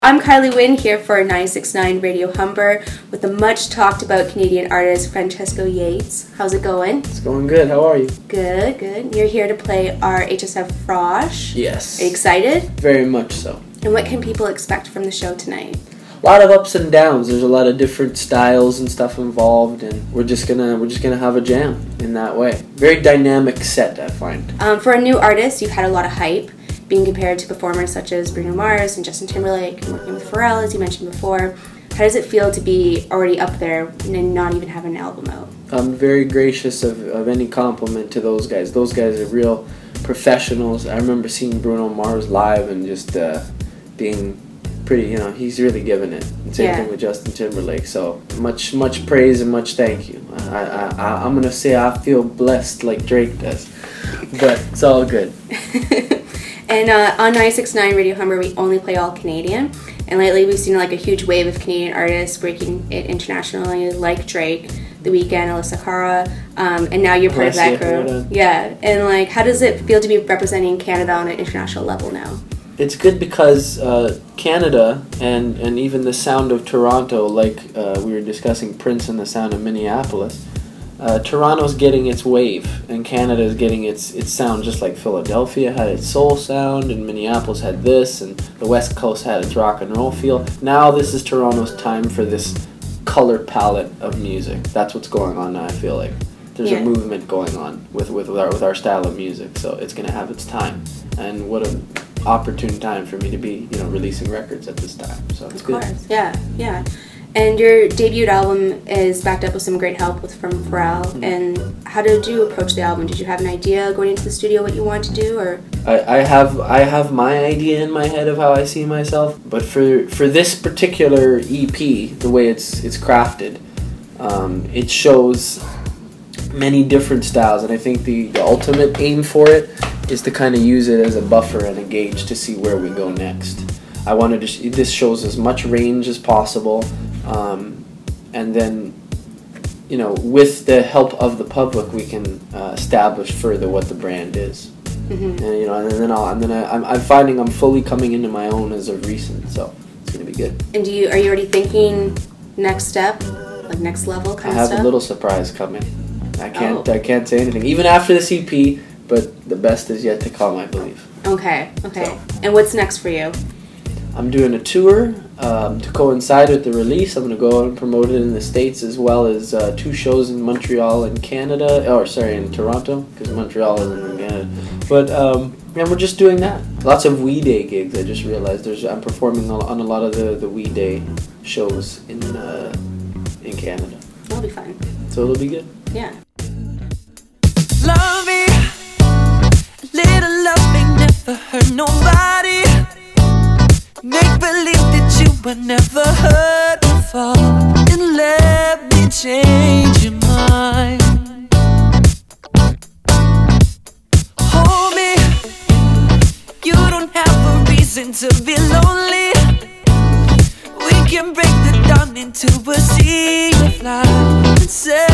I'm Kylie Wynn here for 96.9 Radio Humber with the much talked about Canadian artist Francesco Yates. How's it going? It's going good. How are you? Good, good. You're here to play our HSF Frosh. Yes. Are you excited? Very much so. And what can people expect from the show tonight? A lot of ups and downs. There's a lot of different styles and stuff involved, and we're just gonna have a jam in that way. Very dynamic set, I find. For a new artist, you've had a lot of hype, being compared to performers such as Bruno Mars and Justin Timberlake, and working with Pharrell, as you mentioned before. How does it feel to be already up there and not even have an album out? I'm very gracious of any compliment to those guys. Those guys are real professionals. I remember seeing Bruno Mars live and just being pretty, he's really giving it. Same thing with Justin Timberlake. So much praise and much thank you. I'm going to say I feel blessed like Drake does. But it's all good. And on 96.9 Radio Humber, we only play all Canadian. And lately, we've seen a huge wave of Canadian artists breaking it internationally, like Drake, The Weeknd, Alyssa Cara, and now you're part of that crew. Yeah, and how does it feel to be representing Canada on an international level now? It's good because Canada and even the sound of Toronto, we were discussing Prince and the sound of Minneapolis. Toronto's getting its wave, and Canada is getting its sound, just like Philadelphia had its soul sound, and Minneapolis had this, and the West Coast had its rock and roll feel. Now this is Toronto's time for this color palette of music. That's what's going on now, I feel like. There's a movement going on with our style of music, so it's going to have its time. And what an opportune time for me to be, releasing records at this time. So it's good. Of course, yeah. And your debut album is backed up with some great help from Pharrell. Mm-hmm. And how did you approach the album? Did you have an idea going into the studio what you wanted to do, or? I have my idea in my head of how I see myself, but for this particular EP, the way it's crafted, it shows many different styles, and I think the ultimate aim for it is to kind of use it as a buffer and a gauge to see where we go next. I wanted to this shows as much range as possible, and then with the help of the public we can establish further what the brand is. Mm-hmm. And I'm finding I'm fully coming into my own as of recent, so it's gonna be good. And are you already thinking next step, next level kind of stuff? I have a little surprise coming. I can't say anything even after this EP, but the best is yet to come, I believe. Okay. So. And what's next for you? I'm doing a tour to coincide with the release. I'm going to go out and promote it in the States, as well as 2 shows in Montreal and Canada. In Toronto, because Montreal isn't in Canada. But we're just doing that. Lots of We Day gigs. I just realized I'm performing on a lot of the We Day shows in Canada. That'll be fun. So it'll be good. Yeah. Love me, little loving never hurt nobody. Make believe that you were never hurt before, and let me change your mind. Hold me, you don't have a reason to be lonely. We can break the dawn into a sea of light and say